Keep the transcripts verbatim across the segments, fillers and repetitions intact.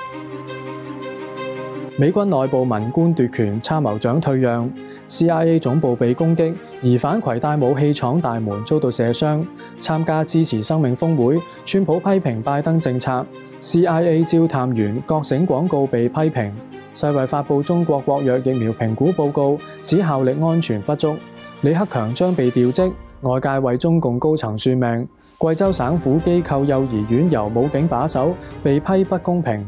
美軍內部文官奪權，參謀長退讓 ，C I A 總部被攻擊，疑犯攜帶武器闖大門，遭到射傷。參加支持生命峰會，川普批評拜登政策。C I A 招探員覺醒廣告被批評。世衛發布中國國藥疫苗評估報告，指效力安全不足。李克強將被調職，外界為中共高層算命。貴州省府機構幼兒園由武警把守，被批不公平。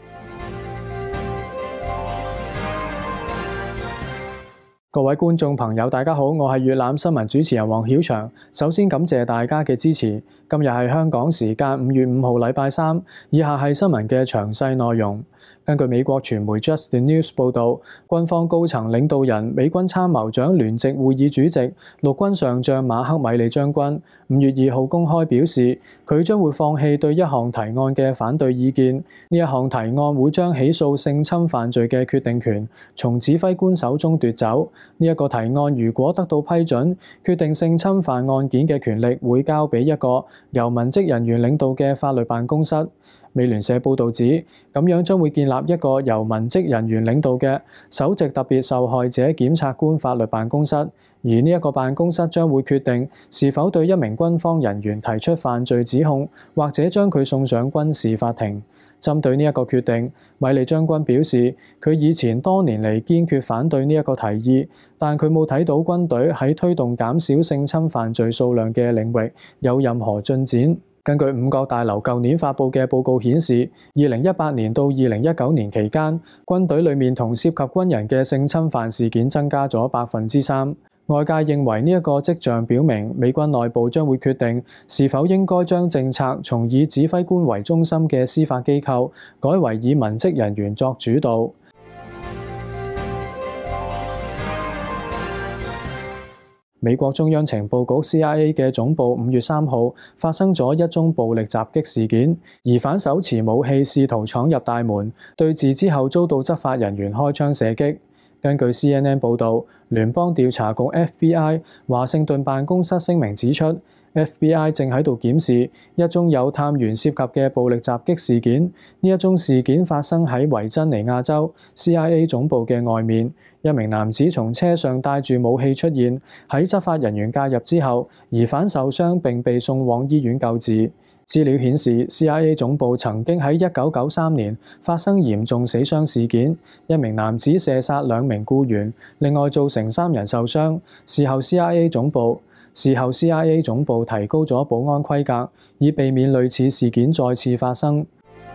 各位觀眾朋友，大家好，我係粵覽新聞主持人黃曉翔。首先感謝大家嘅支持。今日係香港時間五月五號禮拜三，以下係新聞嘅詳細內容。根據美國傳媒 Just the News 報導，軍方高層領導人、美軍參謀長聯席會議主席、陸軍上將馬克米利將軍五月二號公開表示，佢將會放棄對一項提案嘅反對意見。呢一項提案會將起訴性侵犯罪嘅決定權從指揮官手中奪走。呢、這、一個提案如果得到批准，決定性侵犯案件嘅權力會交俾一個由文職人員領導嘅法律辦公室。美聯社報導指，咁樣將會建立一個由文職人員領導嘅首席特別受害者檢察官法律辦公室，而呢一個辦公室將會決定是否對一名軍方人員提出犯罪指控，或者將佢送上軍事法庭。針對呢一個決定，米利將軍表示，佢以前多年嚟堅決反對呢一個提議，但佢冇睇到軍隊喺推動減少性侵犯罪數量嘅領域有任何進展。根據五角大樓舊年發布嘅報告顯示，二零一八年到二零一九年期間，軍隊裡面同涉及軍人嘅性侵犯事件增加咗百分之三。外界認為呢一個跡象表明，美軍內部將會決定是否應該將政策從以指揮官為中心嘅司法機構改為以文職人員作主導。美國中央情報局 C I A 嘅總部五月三號發生咗一宗暴力襲擊事件，疑犯手持武器試圖闖入大門，對峙之後遭到執法人員開槍射擊。根據 C N N 報導，聯邦調查局 F B I 華盛頓辦公室聲明指出，F B I 正喺度檢視一宗有探員涉及嘅暴力襲擊事件。呢一宗事件發生喺維珍尼亞州 C I A 總部嘅外面。一名男子從車上帶住武器出現，喺執法人員介入之後，疑犯受傷並被送往醫院救治。資料顯示 ，C I A 總部曾經喺一九九三年發生嚴重死傷事件，一名男子射殺兩名僱員，另外造成三人受傷。事後 C I A 總部事後 C I A 總部提高咗保安規格，以避免類似事件再次發生。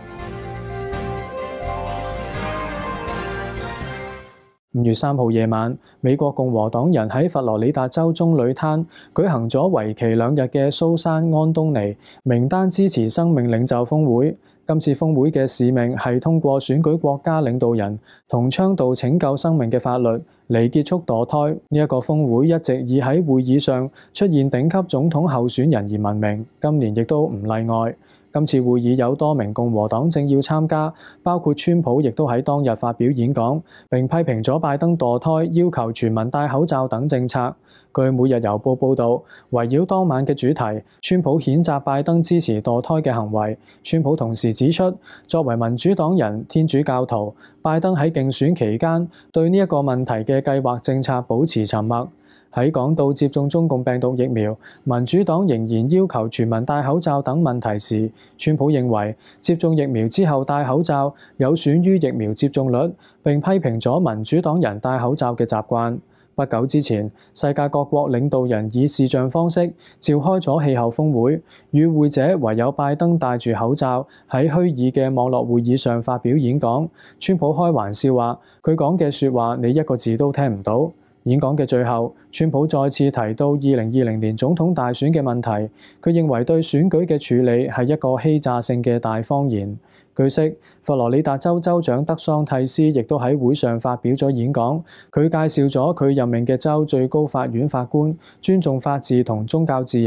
五月三號夜晚，美國共和黨人喺佛羅里達州棕櫚灘舉行咗為期兩日嘅蘇珊安東尼名單支持生命領袖峰會。今次峰會嘅使命係通過選舉國家領導人同倡導拯救生命嘅法律嚟結束墮胎。呢一個峰會一直以喺會議上出現頂級總統候選人而聞名，今年亦都唔例外。今次會議有多名共和黨政要參加，包括川普，亦都喺當日發表演講，並批評咗拜登墮胎、要求全民戴口罩等政策。據每日郵報報導，圍繞當晚嘅主題，川普譴責拜登支持墮胎嘅行為。川普同時指出，作為民主黨人、天主教徒，拜登喺競選期間對呢一個問題嘅計劃政策保持沉默。喺講到接種中共病毒疫苗，民主黨仍然要求全民戴口罩等問題時，川普認為接種疫苗之後戴口罩有損於疫苗接種率，並批評咗民主黨人戴口罩嘅習慣。不久之前，世界各國領導人以視像方式召開咗氣候峰會，與會者唯有拜登戴住口罩喺虛擬嘅網絡會議上發表演講。川普開玩笑話，佢講嘅説話你一個字都聽唔到。演講嘅最後，川普再次提到二零二零年總統大選嘅問題，佢認為對選舉嘅處理係一個欺詐性嘅大謊言。據悉，佛羅里達州州長德桑蒂斯亦都喺會上發表咗演講，佢介紹咗佢任命嘅州最高法院法官尊重法治同宗教自由，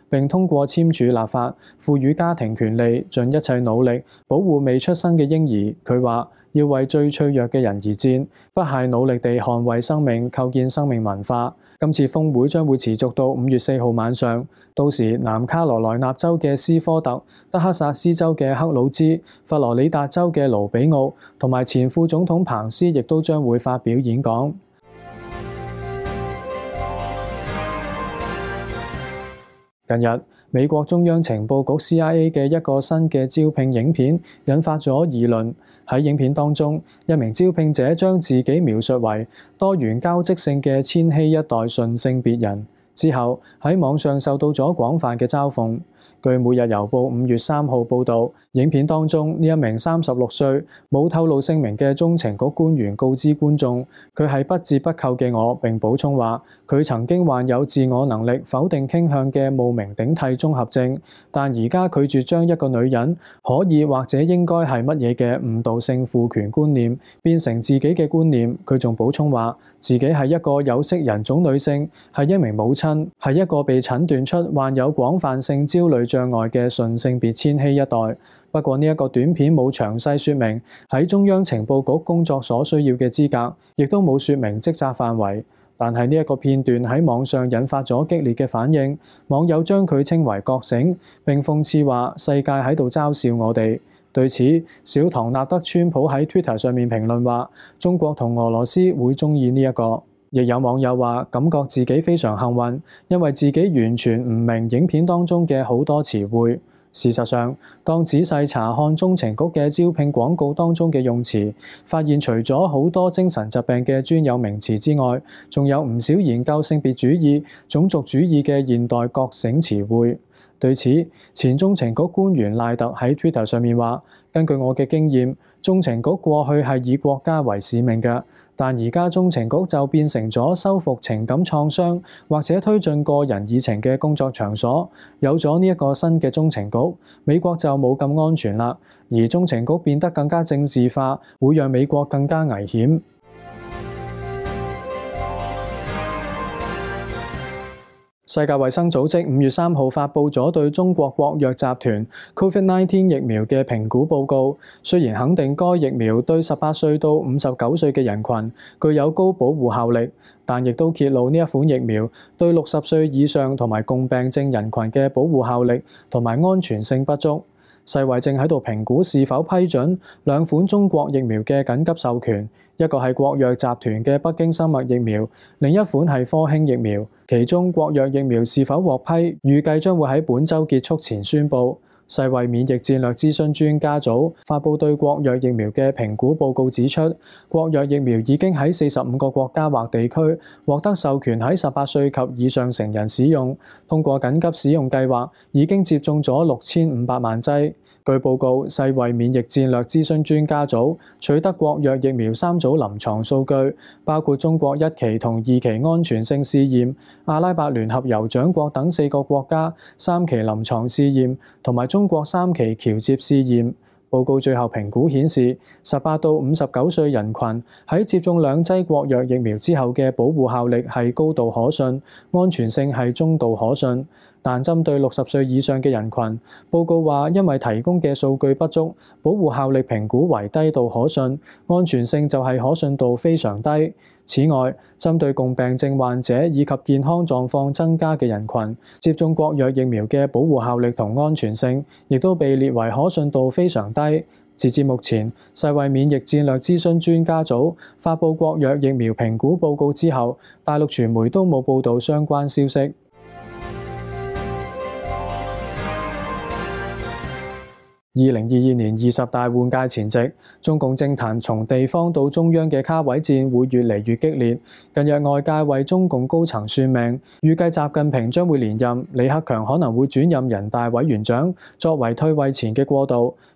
並通過簽署立法，賦予家庭權利，盡一切努力保護未出生嘅嬰兒。佢話要為最脆弱嘅人而戰，不懈努力地捍衛生命，構建生命文化。今次峰會將會持續到五月四號晚上，到時南卡羅來納州嘅斯科特、德克薩斯州嘅克魯茲、佛羅里達州嘅盧比奧同埋前副總統彭斯亦都將會發表演講。近日，美國中央情報局 C I A 嘅一個新嘅招聘影片引發咗議論。喺影片當中，一名招聘者將自己描述為多元交織性嘅千禧一代順性別人，之後喺網上受到咗廣泛嘅嘲諷。據《每日郵報》五月三號報導，影片當中呢一名三十六歲冇透露姓名嘅中情局官員告知觀眾，佢係不折不扣嘅我，並補充話佢曾經患有自我能力否定傾向嘅冒名頂替綜合症，但而家拒絕將一個女人可以或者應該係乜嘢嘅誤導性父權觀念變成自己嘅觀念。佢仲補充話自己係一個有色人種女性，係一名母親，係一個被診斷出患有廣泛性焦慮障礙嘅順性別千禧一代。不過呢一個短片冇詳細說明喺中央情報局工作所需要嘅資格，亦都冇說明職責範圍。但係呢一個片段喺網上引發咗激烈嘅反應，網友將佢稱為覺醒，並諷刺話世界喺度嘲笑我哋。對此，小唐納德川普喺 Twitter 上面評論話：中國同俄羅斯會鍾意呢一個。亦有網友話感覺自己非常幸運，因為自己完全唔明影片當中嘅好多詞彙。事實上，當仔細查看中情局嘅招聘廣告當中嘅用詞，發現除咗好多精神疾病嘅專有名詞之外，仲有唔少研究性別主義、種族主義嘅現代覺醒詞彙。對此，前中情局官員賴特喺 Twitter 上面話：根據我嘅經驗，中情局過去係以國家為使命嘅，但而家中情局就變成咗修復情感創傷或者推進個人議程嘅工作場所。有咗呢一個新嘅中情局，美國就冇咁安全啦，而中情局變得更加政治化，會讓美國更加危險。世界衛生組織五月三號發布咗對中國國藥集團 Covid 十九 疫苗嘅評估報告，雖然肯定該疫苗對十八歲到五十九歲嘅人群具有高保護效力，但亦都揭露呢一款疫苗對六十歲以上同埋共病症人群嘅保護效力同埋安全性不足。世衛正喺度評估是否批准兩款中國疫苗嘅緊急授權，一個係國藥集團嘅北京生物疫苗，另一款係科興疫苗。其中國藥疫苗是否獲批，預計將會喺本週結束前宣布。世衛免疫戰略諮詢專家組發布對國藥疫苗嘅評估報告指出，國藥疫苗已經喺四十五個國家或地區獲得授權喺十八歲及以上成人使用，通過緊急使用計劃已經接種咗六千五百萬劑。據報告，世衛免疫戰略諮詢專家組取得國藥疫苗三組臨床數據，包括中國一期同二期安全性試驗、阿拉伯聯合酋長國等四個國家三期臨床試驗，同埋中國三期橋接試驗。報告最後評估顯示，十八到五十九歲人群喺接種兩劑國藥疫苗之後嘅保護效力係高度可信，安全性係中度可信。但針對六十歲以上嘅人群，報告話因為提供嘅數據不足，保護效力評估為低度可信，安全性就係可信度非常低。此外，針對共病症患者以及健康狀況增加嘅人群，接種國藥疫苗嘅保護效力同安全性，亦都被列為可信度非常低。截至目前，世衛免疫戰略諮詢專家組發布國藥疫苗評估報告之後，大陸傳媒都冇報導相關消息。二零二二年二十大換屆前夕，中共政壇從地方到中央嘅卡位戰會越嚟越激烈。近日外界為中共高層算命，預計習近平將會連任，李克強可能會轉任人大委員長，作為退位前嘅過渡。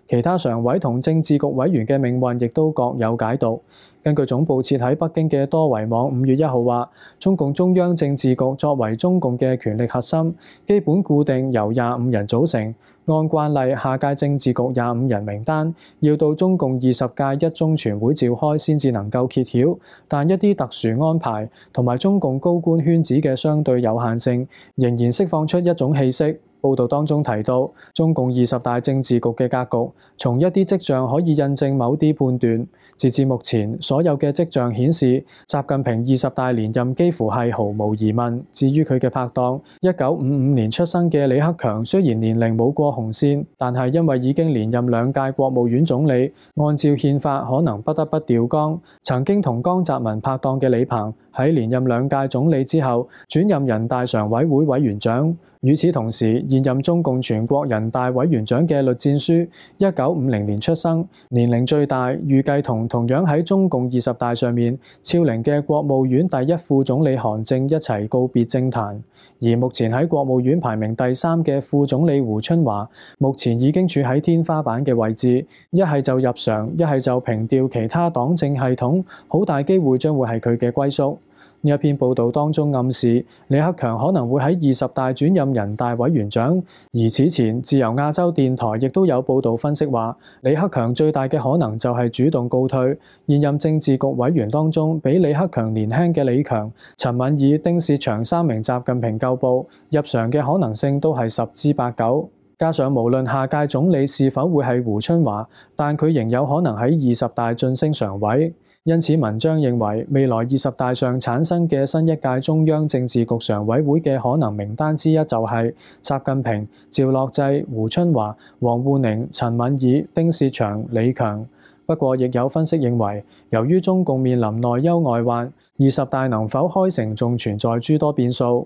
其他常委同政治局委員嘅命運亦都各有解讀。根據總部設喺北京嘅多維網五月一號話，中共中央政治局作為中共嘅權力核心，基本固定由廿五人組成。按慣例，下屆政治局廿五人名單要到中共二十屆一中全會召開先至能夠揭曉，但一啲特殊安排同埋中共高官圈子嘅相對有限性，仍然釋放出一種氣息。報道當中提到，中共二十大政治局嘅格局，從一啲跡象可以印證某啲判斷。截至目前，所有嘅跡象顯示，習近平二十大連任幾乎係毫無疑問。至於佢嘅拍檔，一九五五年出生嘅李克強，雖然年齡冇過紅線，但係因為已經連任兩屆國務院總理，按照憲法可能不得不調崗。曾經同江澤民拍檔嘅李鵬，喺連任兩屆總理之後，轉任人大常委會委員長。與此同時，現任中共全國人大委員長嘅栗戰書，一九五零年出生，年齡最大，預計同同樣喺中共二十大上面超齡嘅國務院第一副總理韓正一齊告別政壇。而目前喺國務院排名第三嘅副總理胡春華，目前已經處喺天花板嘅位置，一係就入常，一係就平調其他黨政系統，好大機會將會係佢嘅歸宿。呢一篇報道當中暗示，李克強可能會喺二十大轉任人大委員長。而此前，自由亞洲電台亦都有報道分析話，李克強最大嘅可能就係主動告退。現任政治局委員當中，比李克強年輕嘅李強、陳敏爾、丁薛祥三名習近平舊部入常嘅可能性都係十之八九。加上無論下屆總理是否會係胡春華，但佢仍有可能喺二十大晉升常委。因此，文章認為未來二十大上產生嘅新一屆中央政治局常委會嘅可能名單之一就係習近平、趙樂際、胡春華、王滬寧、陳敏爾、丁薛祥、李強。不過，亦有分析認為，由於中共面臨內憂外患，二十大能否開成仲存在諸多變數。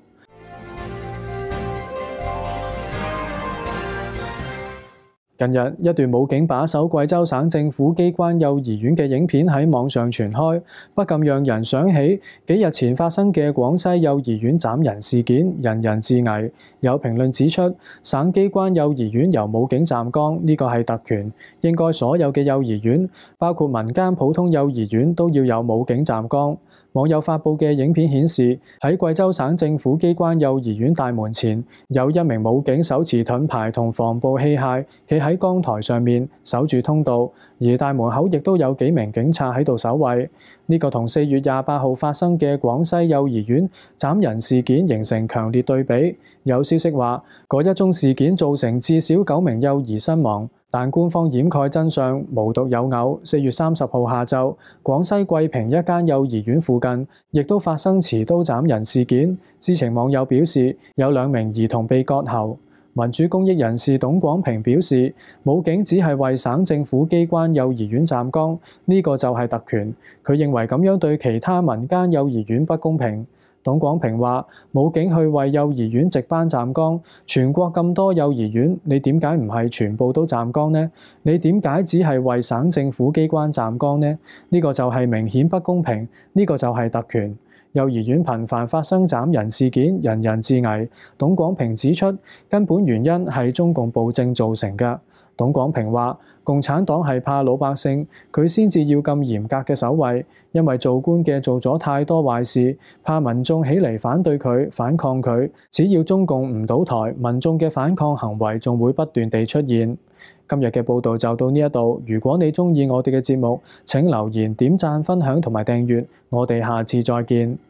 近日，一段武警把守貴州省政府機關幼兒園嘅影片喺網上傳開，不禁讓人想起幾日前發生嘅廣西幼兒園斬人事件，人人自危。有評論指出，省機關幼兒園由武警站崗，呢個係特權，應該所有嘅幼兒園，包括民間普通幼兒園，都要有武警站崗。網友發布嘅影片顯示，喺貴州省政府機關幼兒園大門前，有一名武警手持盾牌同防暴器械，企喺崗台上面守住通道，而大門口亦都有幾名警察喺度守衛。呢個同四月廿八號發生嘅廣西幼兒園斬人事件形成強烈對比。有消息話，嗰一宗事件造成至少九名幼兒身亡。但官方掩蓋真相，無獨有偶。四月三十號下晝，廣西桂平一間幼兒園附近，亦都發生持刀斬人事件。知情網友表示，有兩名兒童被割喉。民主公益人士董廣平表示，武警只係為省政府機關幼兒園站崗，呢個就係特權。佢認為咁樣對其他民間幼兒園不公平。董廣平話：武警去為幼兒園值班站崗，全國咁多幼兒園，你點解唔係全部都站崗呢？你點解只係為省政府機關站崗呢？呢個就係明顯不公平，呢個就係特權。幼兒園頻繁發生斬人事件，人人自危。董廣平指出，根本原因係中共暴政造成嘅。董廣平話：共產黨係怕老百姓，佢先至要咁嚴格嘅守衛，因為做官嘅做咗太多壞事，怕民眾起嚟反對佢、反抗佢。只要中共唔倒台，民眾嘅反抗行為仲會不斷地出現。今日嘅報導就到呢一度。如果你鍾意我哋嘅節目，請留言、點讚、分享同埋訂閱。我哋下次再見。